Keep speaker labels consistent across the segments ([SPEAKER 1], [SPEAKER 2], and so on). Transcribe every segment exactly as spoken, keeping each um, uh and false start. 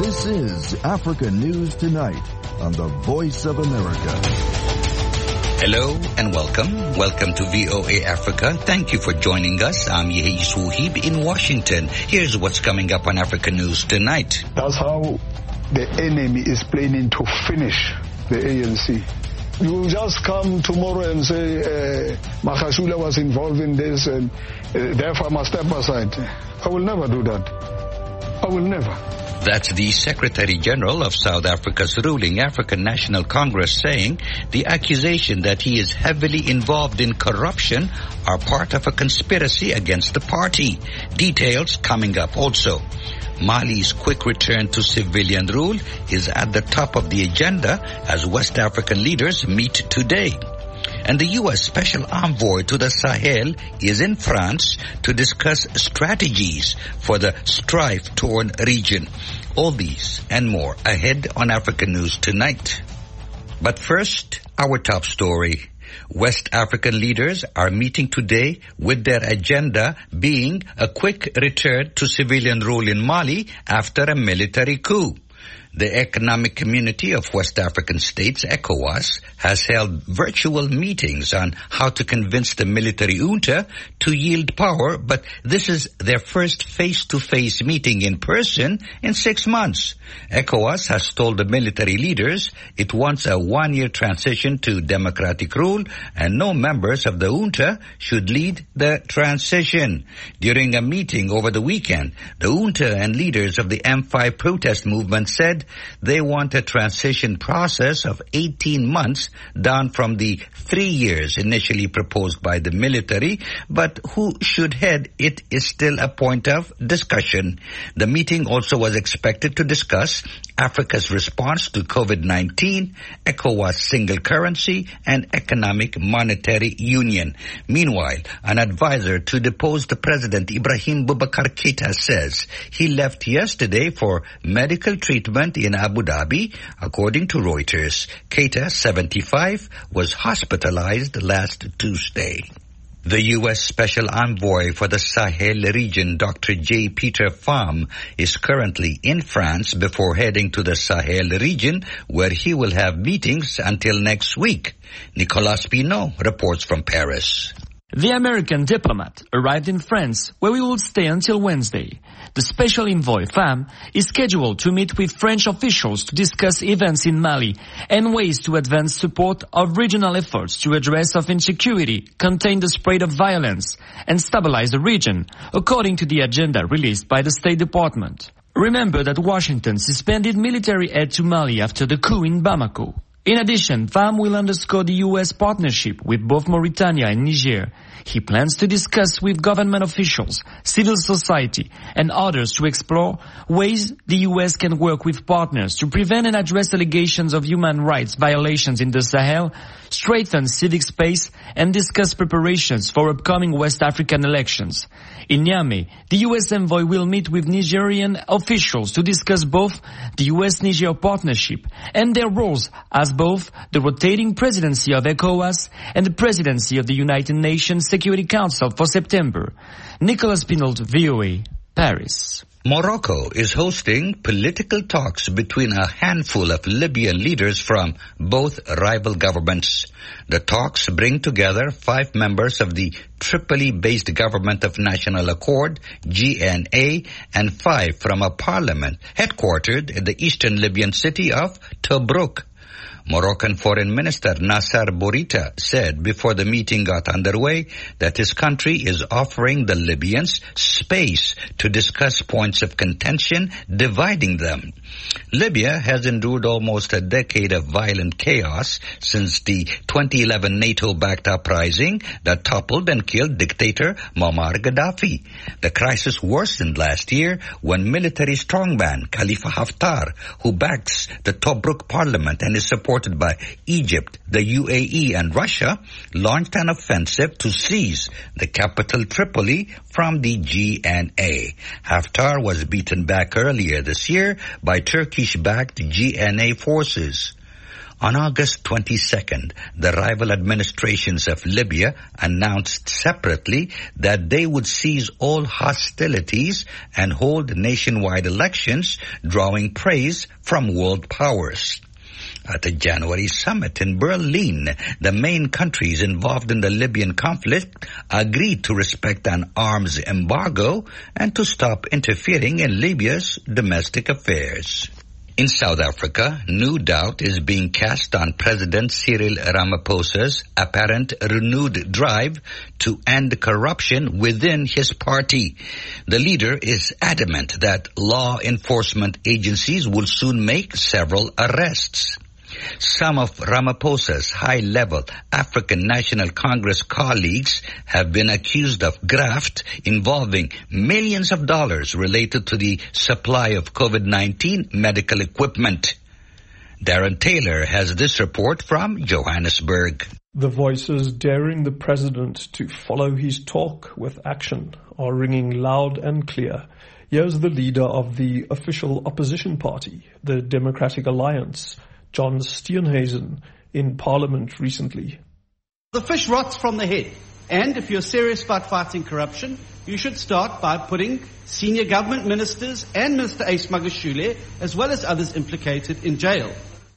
[SPEAKER 1] This is Africa News Tonight on the Voice of America.
[SPEAKER 2] Hello and welcome. Welcome to V O A Africa. Thank you for joining us. I'm Yehi Suhib in Washington. Here's what's coming up on Africa News Tonight.
[SPEAKER 3] That's how the enemy is planning to finish the A N C. You just come tomorrow and say uh, Magashule was involved in this and uh, therefore I must step aside. I will never do that. I will never.
[SPEAKER 2] That's the Secretary General of South Africa's ruling African National Congress saying the accusation that he is heavily involved in corruption are part of a conspiracy against the party. Details coming up also. Mali's quick return to civilian rule is at the top of the agenda as West African leaders meet today. And the U S Special Envoy to the Sahel is in France to discuss strategies for the strife-torn region. All these and more ahead on African News Tonight. But first, our top story. West African leaders are meeting today with their agenda being a quick return to civilian rule in Mali after a military coup. The Economic Community of West African States, ECOWAS, has held virtual meetings on how to convince the military junta to yield power, but this is their first face-to-face meeting in person in six months. ECOWAS has told the military leaders it wants a one-year transition to democratic rule and no members of the junta should lead the transition. During a meeting over the weekend, the junta and leaders of the M five protest movement said they want a transition process of eighteen months down from the three years initially proposed by the military, but who should head it is still a point of discussion. The meeting also was expected to discuss Africa's response to COVID nineteen, ECOWAS single currency, and economic monetary union. Meanwhile, an advisor to deposed President Ibrahim Boubacar Keita says he left yesterday for medical treatment in Abu Dhabi, according to Reuters. Keita, seventy-five, was hospitalized last Tuesday. The U S Special Envoy for the Sahel region, Doctor J. Peter Pham, is currently in France before heading to the Sahel region, where he will have meetings until next week. Nicolas Pinot reports from Paris.
[SPEAKER 4] The American diplomat arrived in France, where he will stay until Wednesday. The Special Envoy, Pham, is scheduled to meet with French officials to discuss events in Mali and ways to advance support of regional efforts to address of insecurity, contain the spread of violence, and stabilize the region, according to the agenda released by the State Department. Remember that Washington suspended military aid to Mali after the coup in Bamako. In addition, Pham will underscore the U S partnership with both Mauritania and Niger. He plans to discuss with government officials, civil society, and others to explore ways the U S can work with partners to prevent and address allegations of human rights violations in the Sahel, strengthen civic space, and discuss preparations for upcoming West African elections. In Niamey, the U S envoy will meet with Nigerian officials to discuss both the U S-Niger partnership and their roles as both the rotating presidency of ECOWAS and the presidency of the United Nations Security Council for September. Nicolas Pinault, V O A, Paris.
[SPEAKER 2] Morocco is hosting political talks between a handful of Libyan leaders from both rival governments. The talks bring together five members of the Tripoli-based Government of National Accord, G N A, and five from a parliament headquartered in the eastern Libyan city of Tobruk. Moroccan Foreign Minister Nasser Bourita said before the meeting got underway that his country is offering the Libyans space to discuss points of contention dividing them. Libya has endured almost a decade of violent chaos since the twenty eleven NATO-backed uprising that toppled and killed dictator Muammar Gaddafi. The crisis worsened last year when military strongman Khalifa Haftar, who backs the Tobruk parliament and is supported by Egypt, the U A E, and Russia, launched an offensive to seize the capital Tripoli from the G N A. Haftar was beaten back earlier this year by Turkish-backed G N A forces. On August twenty-second, the rival administrations of Libya announced separately that they would cease all hostilities and hold nationwide elections, drawing praise from world powers. At the January summit in Berlin, the main countries involved in the Libyan conflict agreed to respect an arms embargo and to stop interfering in Libya's domestic affairs. In South Africa, new doubt is being cast on President Cyril Ramaphosa's apparent renewed drive to end corruption within his party. The leader is adamant that law enforcement agencies will soon make several arrests. Some of Ramaphosa's high-level African National Congress colleagues have been accused of graft involving millions of dollars related to the supply of COVID nineteen medical equipment. Darren Taylor has this report from Johannesburg.
[SPEAKER 5] The voices daring the president to follow his talk with action are ringing loud and clear. Here's the leader of the official opposition party, the Democratic Alliance, John Steenhuisen, in Parliament recently.
[SPEAKER 6] The fish rots from the head, and if you're serious about fighting corruption, you should start by putting senior government ministers and Minister Ace Magashule, as well as others implicated, in jail.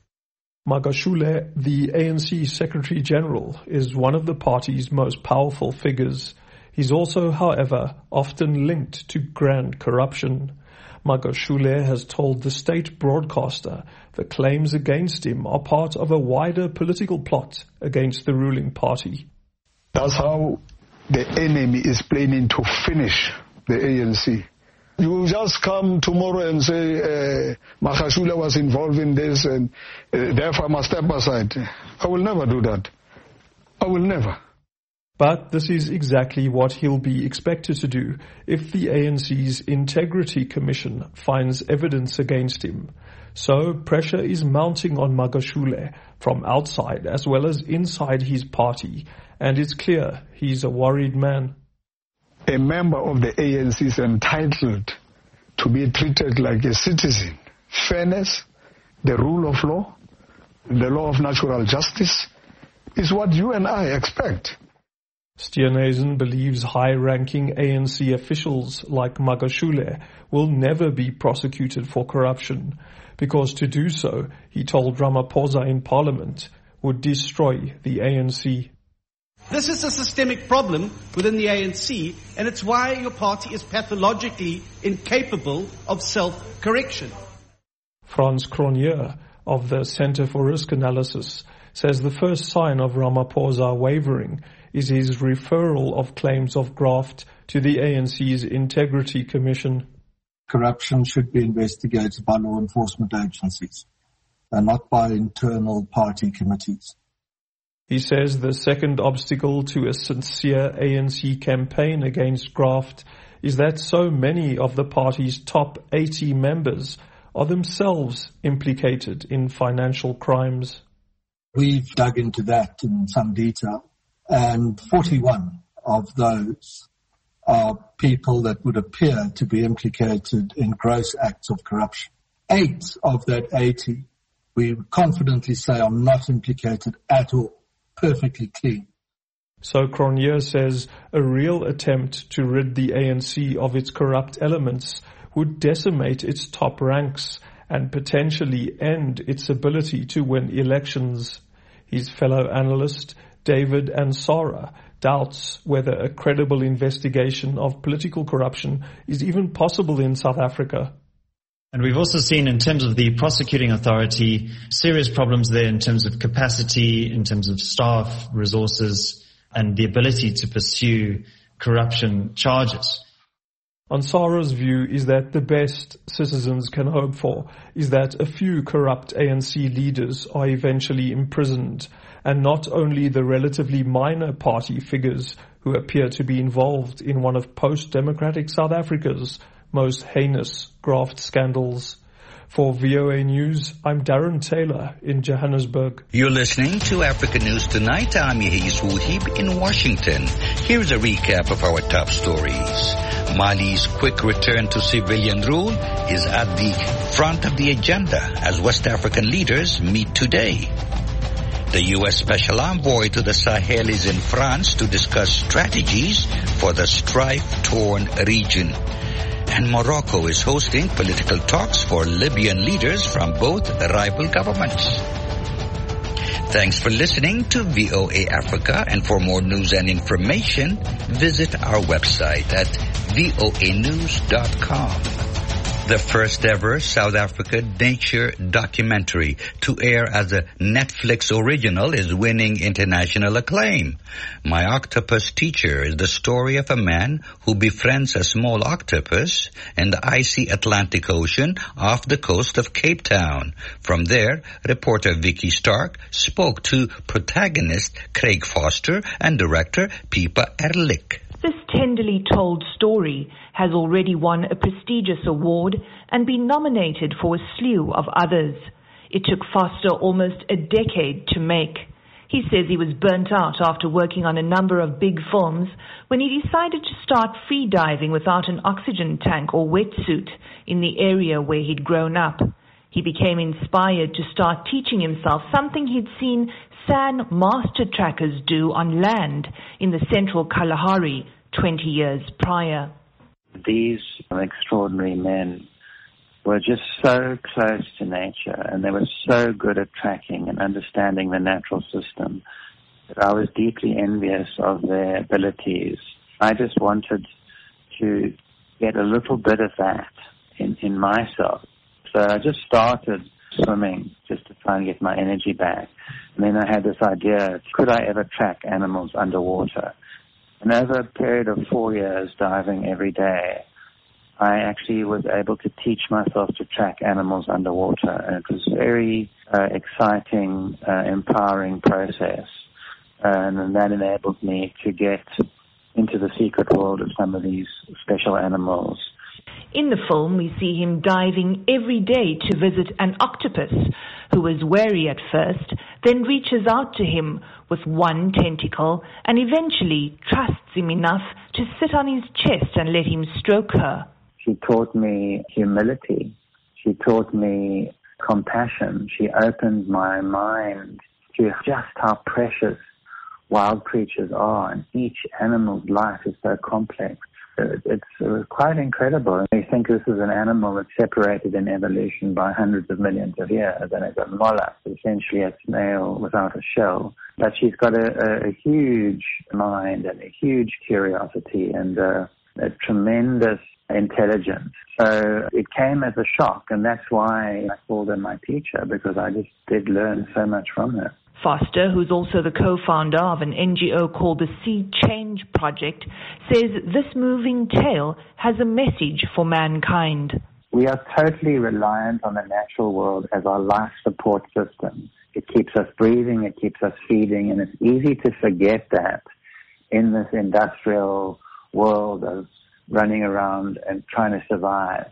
[SPEAKER 5] Magashule, the A N C Secretary General, is one of the party's most powerful figures. He's also, however, often linked to grand corruption. Magashule has told the state broadcaster the claims against him are part of a wider political plot against the ruling party.
[SPEAKER 3] That's how the enemy is planning to finish the A N C. You will just come tomorrow and say, uh, Magashule was involved in this and uh, therefore I must step aside. I will never do that. I will never.
[SPEAKER 5] But this is exactly what he'll be expected to do if the A N C's Integrity Commission finds evidence against him. So pressure is mounting on Magashule from outside as well as inside his party, and it's clear he's a worried man.
[SPEAKER 3] A member of the A N C is entitled to be treated like a citizen. Fairness, the rule of law, the law of natural justice is what you and I expect.
[SPEAKER 5] Steenhuisen believes high-ranking A N C officials like Magashule will never be prosecuted for corruption, because to do so, he told Ramaphosa in Parliament, would destroy the A N C.
[SPEAKER 6] This is a systemic problem within the A N C, and it's why your party is pathologically incapable of self-correction.
[SPEAKER 5] Frans Cronje of the Center for Risk Analysis says the first sign of Ramaphosa wavering is his referral of claims of graft to the A N C's Integrity Commission.
[SPEAKER 7] Corruption should be investigated by law enforcement agencies and not by internal party committees.
[SPEAKER 5] He says the second obstacle to a sincere A N C campaign against graft is that so many of the party's top eighty members are themselves implicated in financial crimes.
[SPEAKER 7] We've dug into that in some detail, and forty-one of those are people that would appear to be implicated in gross acts of corruption. Eight of that eighty, we would confidently say, are not implicated at all, perfectly clean.
[SPEAKER 5] So Cronje says a real attempt to rid the A N C of its corrupt elements would decimate its top ranks and potentially end its ability to win elections. His fellow analyst, David Ansara, doubts whether a credible investigation of political corruption is even possible in South Africa.
[SPEAKER 8] And we've also seen, in terms of the prosecuting authority, serious problems there in terms of capacity, in terms of staff, resources, and the ability to pursue corruption charges.
[SPEAKER 5] Ansara's view is that the best citizens can hope for is that a few corrupt A N C leaders are eventually imprisoned, and not only the relatively minor party figures who appear to be involved in one of post-democratic South Africa's most heinous graft scandals. For V O A News, I'm Darren Taylor in Johannesburg.
[SPEAKER 2] You're listening to Africa News Tonight. I'm Yehis Wuhib in Washington. Here's a recap of our top stories. Mali's quick return to civilian rule is at the front of the agenda as West African leaders meet today. The U S Special Envoy to the Sahel is in France to discuss strategies for the strife-torn region. And Morocco is hosting political talks for Libyan leaders from both rival governments. Thanks for listening to V O A Africa, and for more news and information, visit our website at V O A news dot com. The first ever South Africa nature documentary to air as a Netflix original is winning international acclaim. My Octopus Teacher is the story of a man who befriends a small octopus in the icy Atlantic Ocean off the coast of Cape Town. From there, reporter Vicky Stark spoke to protagonist Craig Foster and director Pippa Ehrlich.
[SPEAKER 9] This tenderly told story has already won a prestigious award and been nominated for a slew of others. It took Foster almost a decade to make. He says he was burnt out after working on a number of big films when he decided to start free diving without an oxygen tank or wetsuit in the area where he'd grown up. He became inspired to start teaching himself something he'd seen San master trackers do on land in the central Kalahari twenty years prior.
[SPEAKER 10] These extraordinary men were just so close to nature, and they were so good at tracking and understanding the natural system that I was deeply envious of their abilities. I just wanted to get a little bit of that in, in myself. So I just started swimming just to try and get my energy back. And then I had this idea, could I ever track animals underwater? And over a period of four years diving every day, I actually was able to teach myself to track animals underwater. And it was a very uh, exciting, uh, empowering process. Uh, and that enabled me to get into the secret world of some of these special animals.
[SPEAKER 9] In the film, we see him diving every day to visit an octopus who was wary at first, then reaches out to him with one tentacle and eventually trusts him enough to sit on his chest and let him stroke her.
[SPEAKER 10] She taught me humility. She taught me compassion. She opened my mind to just how precious wild creatures are, and each animal's life is so complex. It's uh, quite incredible. I think this is an animal that's separated in evolution by hundreds of millions of years, and it's a mollusk, essentially a snail without a shell. But she's got a, a, a huge mind and a huge curiosity and a, a tremendous intelligence. So it came as a shock, and that's why I called her my teacher, because I just did learn so much from her.
[SPEAKER 9] Foster, who's also the co-founder of an N G O called the Sea Change Project, says this moving tale has a message for mankind.
[SPEAKER 10] We are totally reliant on the natural world as our life support system. It keeps us breathing, it keeps us feeding, and it's easy to forget that in this industrial world of running around and trying to survive.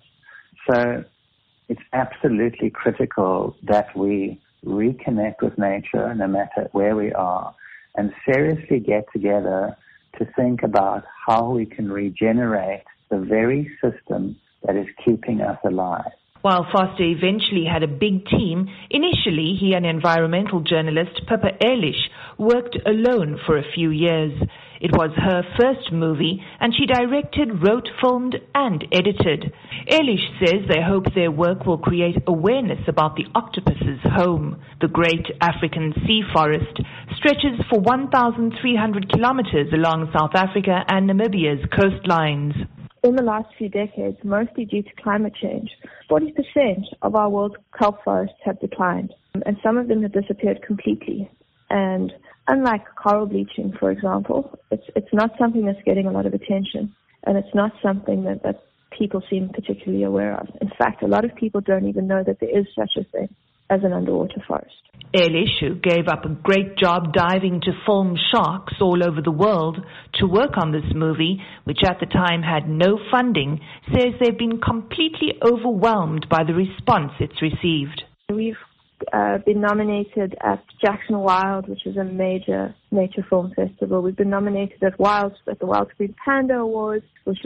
[SPEAKER 10] So it's absolutely critical that we reconnect with nature no matter where we are, and seriously get together to think about how we can regenerate the very system that is keeping us alive.
[SPEAKER 9] While Foster eventually had a big team, initially he and environmental journalist Pippa Ehrlich worked alone for a few years. It was her first movie, and she directed, wrote, filmed, and edited. Ehrlich says they hope their work will create awareness about the octopus's home. The Great African Sea Forest stretches for one thousand three hundred kilometers along South Africa and Namibia's coastlines.
[SPEAKER 11] In the last few decades, mostly due to climate change, forty percent of our world's kelp forests have declined, and some of them have disappeared completely. And unlike coral bleaching, for example, it's it's not something that's getting a lot of attention, and it's not something that, that people seem particularly aware of. In fact, a lot of people don't even know that there is such a thing as an underwater forest.
[SPEAKER 9] Ehrlich, who gave up a great job diving to film sharks all over the world to work on this movie, which at the time had no funding, says they've been completely overwhelmed by the response it's received.
[SPEAKER 11] We've uh, been nominated at Jackson Wild, which is a major nature film festival. We've been nominated at Wild, at the Wild Screen Panda Awards, which is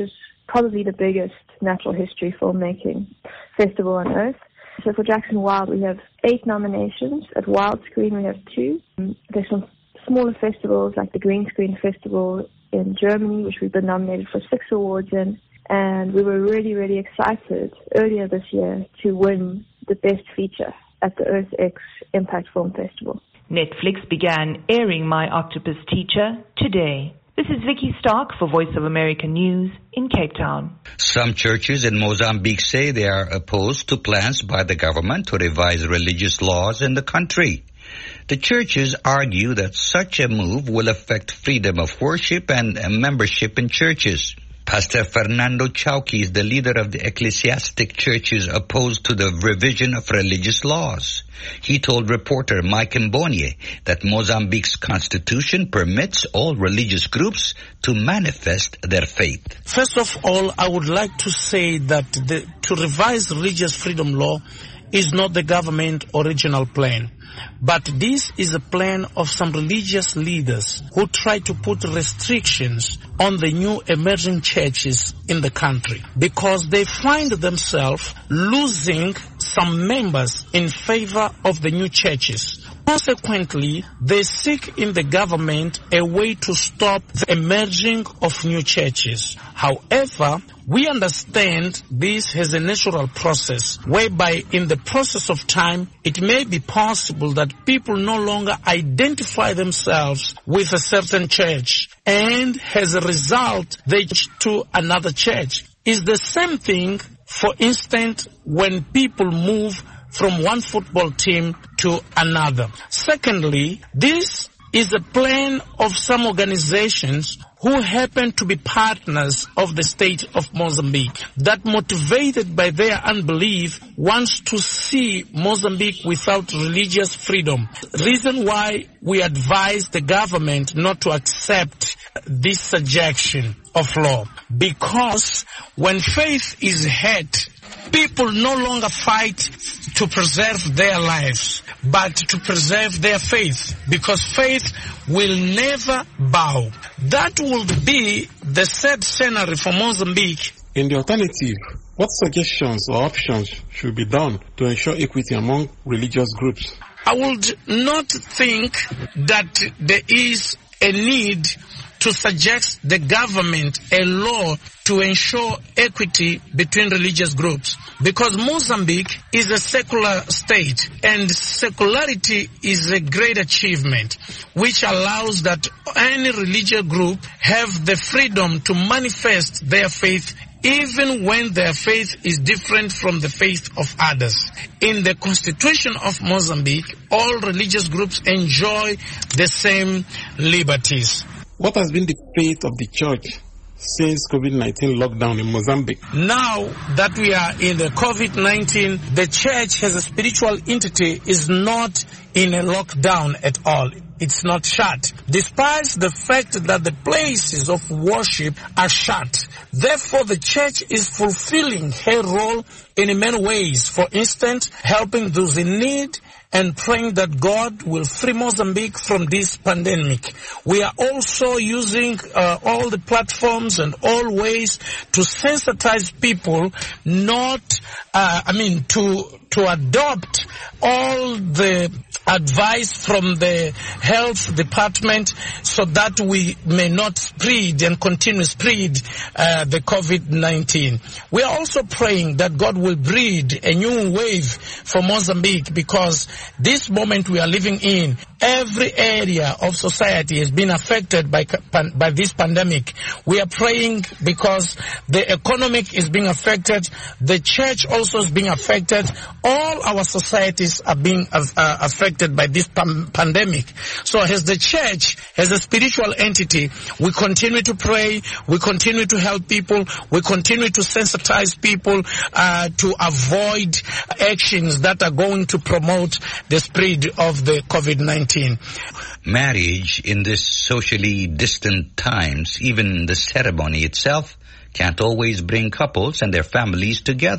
[SPEAKER 11] probably the biggest natural history filmmaking festival on earth. So for Jackson Wild, we have eight nominations. At Wild Screen, we have two. There's some smaller festivals like the Green Screen Festival in Germany, which we've been nominated for six awards in. And we were really, really excited earlier this year to win the Best Feature at the EarthX Impact Film Festival.
[SPEAKER 9] Netflix began airing My Octopus Teacher today. This is Vicky Stark for Voice of America News in Cape Town.
[SPEAKER 2] Some churches in Mozambique say they are opposed to plans by the government to revise religious laws in the country. The churches argue that such a move will affect freedom of worship and membership in churches. Pastor Fernando Chauki is the leader of the ecclesiastic churches opposed to the revision of religious laws. He told reporter Mike Mbonye that Mozambique's constitution permits all religious groups to manifest their faith.
[SPEAKER 12] First of all, I would like to say that the, to revise religious freedom law is not the government original plan. But this is a plan of some religious leaders who try to put restrictions on the new emerging churches in the country because they find themselves losing some members in favor of the new churches. Consequently, they seek in the government a way to stop the emerging of new churches. However, we understand this has a natural process whereby in the process of time, it may be possible that people no longer identify themselves with a certain church and as a result, they change to another church. It's the same thing, for instance, when people move from one football team to another. Secondly, this is a plan of some organizations who happen to be partners of the state of Mozambique that, motivated by their unbelief, wants to see Mozambique without religious freedom. Reason why we advise the government not to accept this suggestion of law. Because when faith is hurt, people no longer fight to preserve their lives, but to preserve their faith, because faith will never bow. That would be the sad scenario for Mozambique.
[SPEAKER 13] In the alternative, what suggestions or options should be done to ensure equity among religious groups?
[SPEAKER 12] I would not think that there is a need to suggest the government a law to ensure equity between religious groups, because Mozambique is a secular state and secularity is a great achievement which allows that any religious group have the freedom to manifest their faith even when their faith is different from the faith of others. In the constitution of Mozambique, all religious groups enjoy the same liberties.
[SPEAKER 13] What has been the fate of the church since COVID nineteen lockdown in Mozambique?
[SPEAKER 12] Now that we are in the COVID nineteen, the church as a spiritual entity is not in a lockdown at all. It's not shut, despite the fact that the places of worship are shut. Therefore, the church is fulfilling her role in many ways. For instance, helping those in need and praying that God will free Mozambique from this pandemic. We are also using uh, all the platforms and all ways to sensitize people not, uh, I mean, to to adopt all the advice from the health department so that we may not spread and continue to spread uh, the COVID nineteen. We are also praying that God will breed a new wave for Mozambique, because this moment we are living in, every area of society has been affected by by this pandemic. We are praying because the economic is being affected, the church also is being affected, all our societies are being uh, affected by this pam- pandemic. So as the church, as a spiritual entity, we continue to pray, we continue to help people, we continue to sensitize people uh, to avoid actions that are going to promote the spread of the COVID nineteen.
[SPEAKER 2] Marriage in this socially distant times, even the ceremony itself, can't always bring couples and their families together.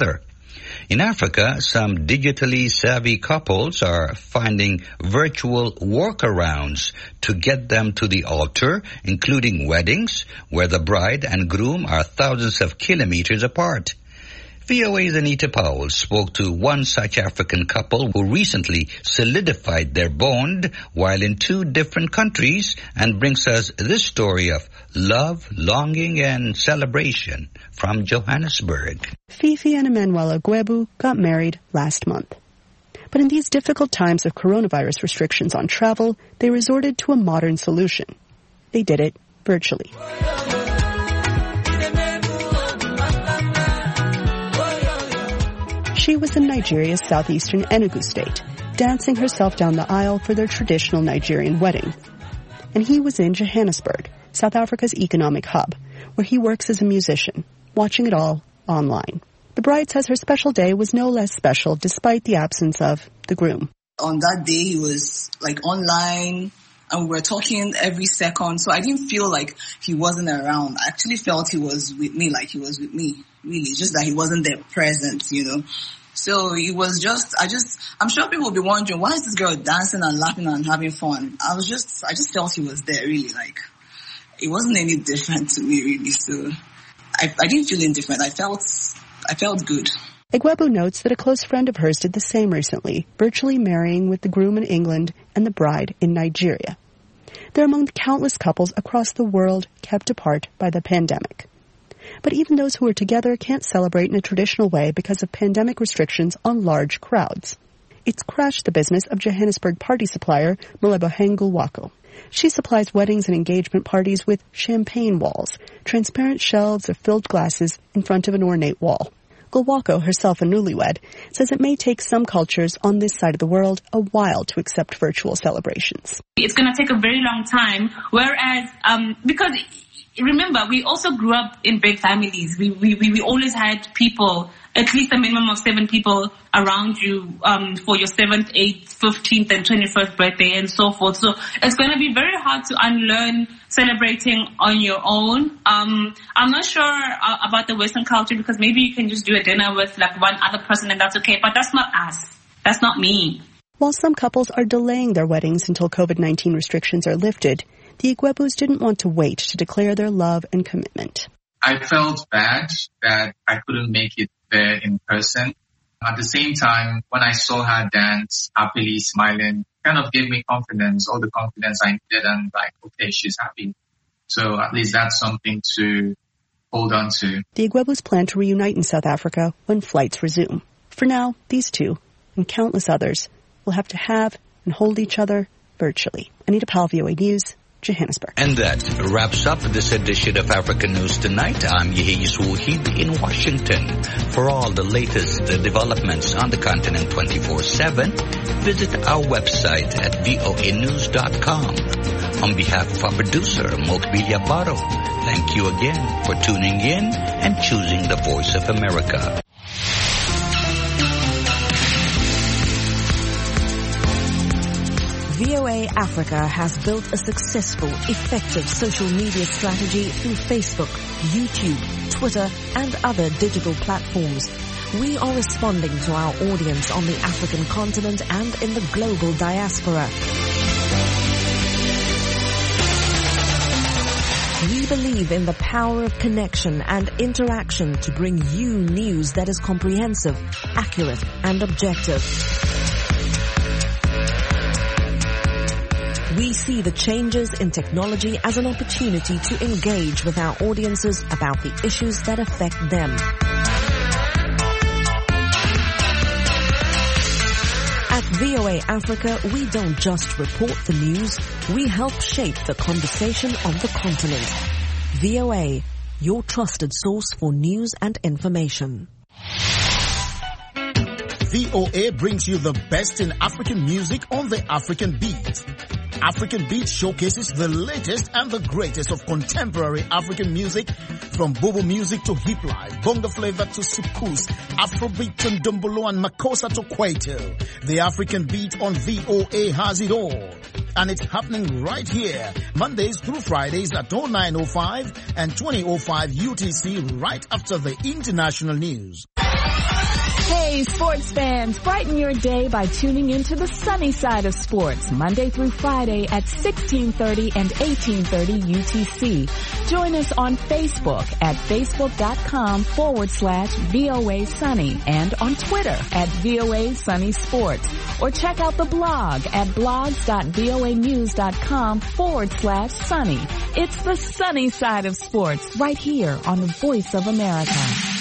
[SPEAKER 2] In Africa, some digitally savvy couples are finding virtual workarounds to get them to the altar, including weddings, where the bride and groom are thousands of kilometers apart. V O A's Anita Powell spoke to one such African couple who recently solidified their bond while in two different countries, and brings us this story of love, longing, and celebration from Johannesburg.
[SPEAKER 14] Fifi and Emmanuel Agwebu got married last month. But in these difficult times of coronavirus restrictions on travel, they resorted to a modern solution. They did it virtually. She was in Nigeria's southeastern Enugu state, dancing herself down the aisle for their traditional Nigerian wedding. And he was in Johannesburg, South Africa's economic hub, where he works as a musician, watching it all online. The bride says her special day was no less special despite the absence of the groom.
[SPEAKER 15] On that day, he was like online, and we were talking every second, so I didn't feel like he wasn't around. I actually felt he was with me, like he was with me, really, just that he wasn't there present, you know. So it was just, I just, I'm sure people will be wondering, why is this girl dancing and laughing and having fun? I was just, I just felt he was there, really, like, it wasn't any different to me, really, so I, I didn't feel indifferent. I felt, I felt good.
[SPEAKER 14] Agwebu notes that a close friend of hers did the same recently, virtually marrying with the groom in England and the bride in Nigeria. They're among the countless couples across the world kept apart by the pandemic. But even those who are together can't celebrate in a traditional way because of pandemic restrictions on large crowds. It's crashed the business of Johannesburg party supplier Maleboheng Gulwako. She supplies weddings and engagement parties with champagne walls, transparent shelves of filled glasses in front of an ornate wall. Gulwako, herself a newlywed, says it may take some cultures on this side of the world a while to accept virtual celebrations.
[SPEAKER 16] It's going to take a very long time, whereas, um, because remember, we also grew up in big families. We, we, we, we always had people, at least a minimum of seven people around you, um, for your seventh, eighth, fifteenth, and twenty-first birthday and so forth. So it's going to be very hard to unlearn celebrating on your own. Um, I'm not sure uh, about the Western culture, because maybe you can just do a dinner with like one other person and that's okay, but that's not us. That's not me.
[SPEAKER 14] While some couples are delaying their weddings until COVID nineteen restrictions are lifted, the Agwebus didn't want to wait to declare their love and commitment.
[SPEAKER 17] I felt bad that I couldn't make it there in person. At the same time, when I saw her dance, happily smiling, kind of gave me confidence, all the confidence I needed, and like, okay, she's happy. So at least that's something to hold on to.
[SPEAKER 14] The Agwebus plan to reunite in South Africa when flights resume. For now, these two, and countless others, will have to have and hold each other virtually. Anita Powell, V O A News, Johannesburg.
[SPEAKER 2] And that wraps up this edition of African News Tonight. I'm Yehiyis Wahid in Washington. For all the latest developments on the continent twenty-four seven, visit our website at V O A news dot com. On behalf of our producer, Mokbilia Baro, thank you again for tuning in and choosing the Voice of America.
[SPEAKER 18] V O A Africa has built a successful, effective social media strategy through Facebook, YouTube, Twitter, and other digital platforms. We are responding to our audience on the African continent and in the global diaspora. We believe in the power of connection and interaction to bring you news that is comprehensive, accurate, and objective. We see the changes in technology as an opportunity to engage with our audiences about the issues that affect them. At V O A Africa, we don't just report the news, we help shape the conversation on the continent. V O A, your trusted source for news and information.
[SPEAKER 19] V O A brings you the best in African music on the African Beat. African Beat showcases the latest and the greatest of contemporary African music, from bobo music to hip life, bongo flavor to soukous, Afrobeat to ndombolo and makossa to kwaito. The African Beat on V O A has it all. And it's happening right here, Mondays through Fridays at oh nine oh five and twenty oh five U T C, right after the international news.
[SPEAKER 20] Hey, sports fans, brighten your day by tuning into the sunny side of sports, Monday through Friday at sixteen thirty and eighteen thirty U T C. Join us on Facebook at facebook.com forward slash VOA Sunny and on Twitter at VOA Sunny Sports. Or check out the blog at blogs.voanews.com forward slash sunny. It's the sunny side of sports right here on the Voice of America.